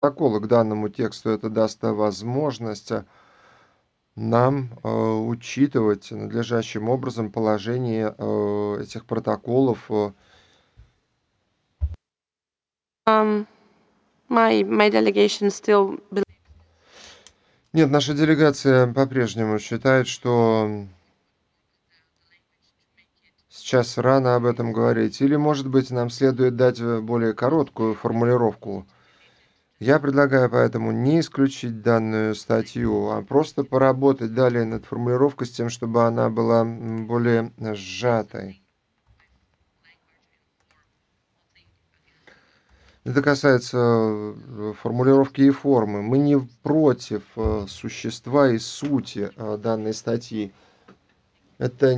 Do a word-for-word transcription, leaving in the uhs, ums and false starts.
Протоколы к данному тексту. Это даст э, возможность э, нам э, учитывать надлежащим образом положение э, этих протоколов. э. Um, my my delegation still bel- Нет, наша делегация по-прежнему считает, что сейчас рано об этом говорить. Или, может быть, нам следует дать э, более короткую формулировку. Я предлагаю поэтому не исключить данную статью, а просто поработать далее над формулировкой с тем, чтобы она была м, более э, сжатой. Это касается э, формулировки и формы. Мы не против э, существа и сути э, данной статьи. Это